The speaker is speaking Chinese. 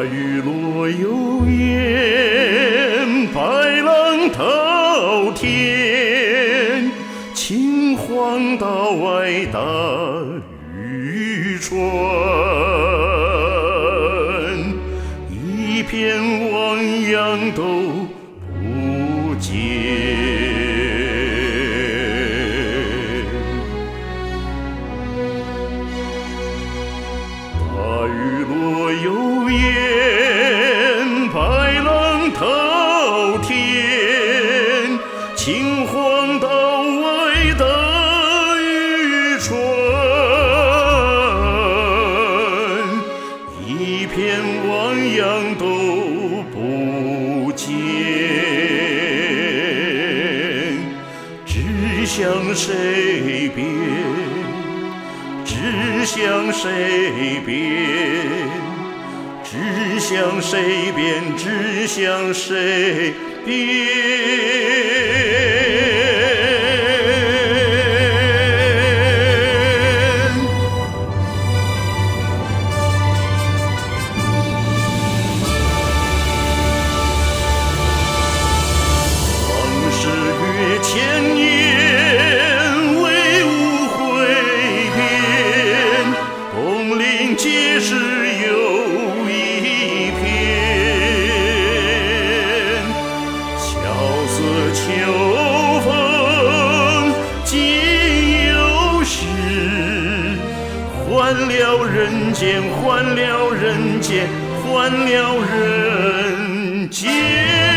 雨落有烟，白浪滔天，秦皇岛外大渔船，一片汪洋都不见。大雨落有烟，白浪滔天，秦皇岛外的渔船，一片汪洋都不见，只向谁边？指向谁边？指向谁边？指向谁边？往事越千年，唯无悔变，东临碣石又一片，萧瑟秋风今又是，换了人间，换了人间，换了人间。